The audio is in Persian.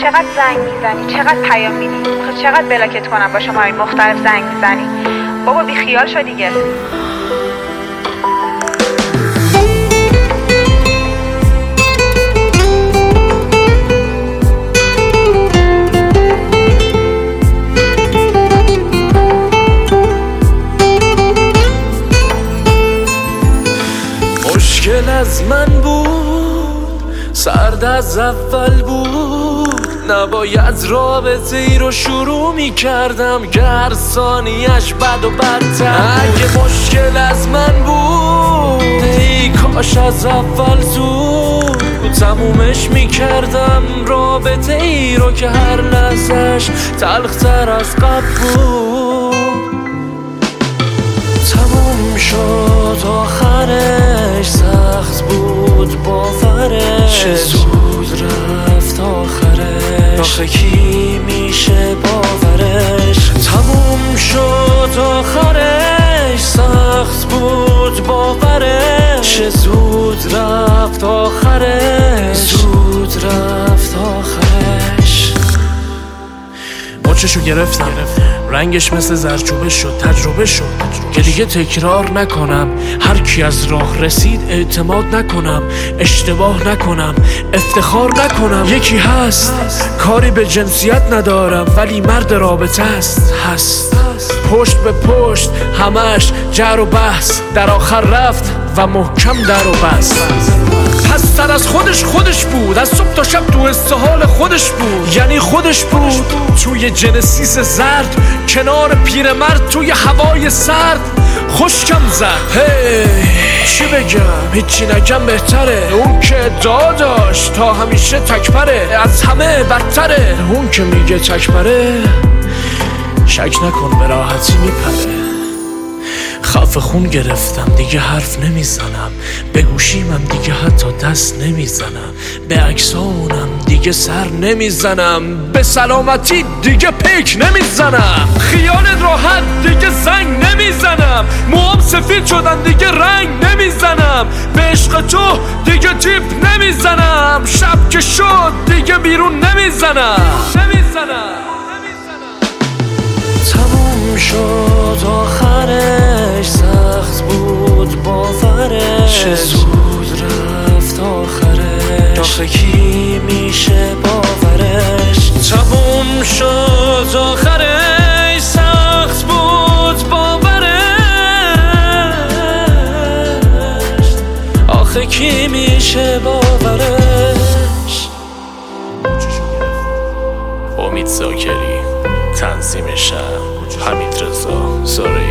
چقدر زنگ میزنی، چقدر پیام میدی، خب چقدر بلاکت کنم با شماره مختلف زنگ میزنی. بابا بی خیال شو دیگه. مشکل از من بود، سرد از اول بود، نباید رابطه ای رو شروع می کردم گر ثانیش بد و بدتر. اگه مشکل از من بود ای کاش از اول زود تمومش می کردم رابطه ای رو که هر لحظش تلختر از قبل بود. تموم شد آخرش، سخت بود باورش، چه زود رفت آخرش، آخه کی میشه باورش. تموم شد آخرش، سخت بود باورش، چه زود رفت آخرش، زود رفت آخرش. مچشو گرفتم، رنگش مثل زرچوبه شد، تجربه شد که دیگه تکرار نکنم. هر کی از راه رسید اعتماد نکنم، اشتباه نکنم، افتخار نکنم. یکی هست کاری به جنسیت ندارم ولی مرد رابطه هست پشت به پشت همش جر و بحث، در آخر رفت و محکم در و بست. پستر از خودش بود، از صبح تا شب تو استحال خودش بود، یعنی خودش بود توی جنسیس زرد، کنار پیرمرد توی هوای سرد خشکم زد. چی بگم، هیچی نگم بهتره. اون که ادعا داشت تا همیشه تکبره، از همه بدتره. اون که میگه تکبره شک نکن به راحتی میپره. خفه خون گرفتم دیگه حرف نمیزنم، به گوشیمم دیگه حتی دست نمیزنم، به عکسانم دیگه سر نمیزنم، به سلامتی دیگه پیک نمیزنم، خیال راحت دیگه زنگ نمیزنم، موام سفید شدن دیگه رنگ نمیزنم، به عشق تو دیگه تیپ نمیزنم، شب که شد دیگه بیرون نمیزنم. تموم شد آخرش، سخت بود باورش، چه زود رفت آخرش، آخه کی میشه باورش. تموم شد آخرش، سخت بود باورش، آخه کی میشه باورش. امید زاکری، تنظیم شب حمید رضا زارعی.